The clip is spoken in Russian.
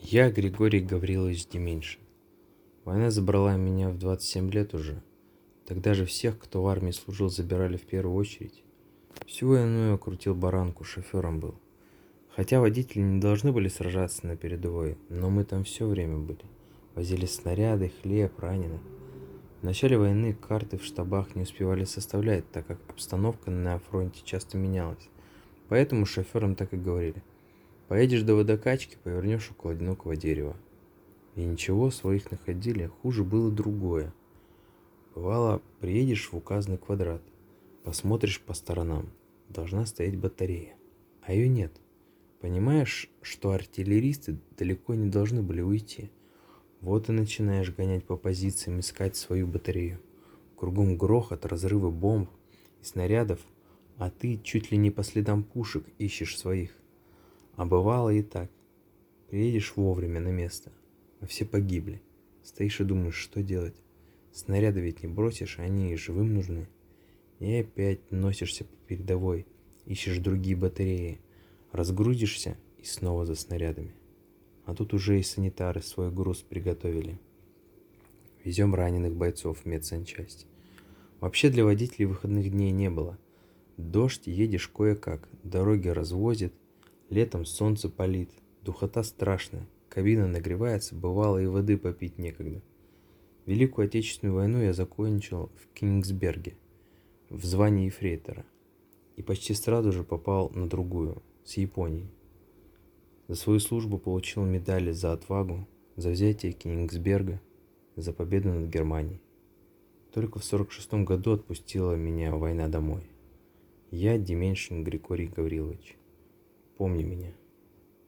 Я Григорий Гаврилович Деменьшин. Война забрала меня в 27 лет уже. Тогда же всех, кто в армии служил, забирали в первую очередь. Всю войну я крутил баранку, шофером был. Хотя водители не должны были сражаться на передовой, но мы там все время были. Возили снаряды, хлеб, раненых. В начале войны карты в штабах не успевали составлять, так как обстановка на фронте часто менялась. Поэтому шоферам так и говорили: поедешь до водокачки, повернешь около одинокого дерева. И ничего, своих находили, хуже было другое. Бывало, приедешь в указанный квадрат, посмотришь по сторонам, должна стоять батарея, а ее нет. Понимаешь, что артиллеристы далеко не должны были уйти. Вот и начинаешь гонять по позициям, искать свою батарею. Кругом грохот, разрывы бомб и снарядов, а ты чуть ли не по следам пушек ищешь своих. А бывало и так. Приедешь вовремя на место, а все погибли. Стоишь и думаешь, что делать. Снаряды ведь не бросишь, они и живым нужны. И опять носишься по передовой, ищешь другие батареи, разгрузишься и снова за снарядами. А тут уже и санитары свой груз приготовили. Везем раненых бойцов в медсанчасть. Вообще для водителей выходных дней не было. Дождь, едешь кое-как, дороги развозят, летом солнце палит, духота страшная, кабина нагревается, бывало и воды попить некогда. Великую Отечественную войну я закончил в Кенигсберге в звании ефрейтора и почти сразу же попал на другую, с Японией. За свою службу получил медали за отвагу, за взятие Кенигсберга, за победу над Германией. Только в 1946 году отпустила меня война домой. Я Деменьшин Григорий Гаврилович. Помни меня.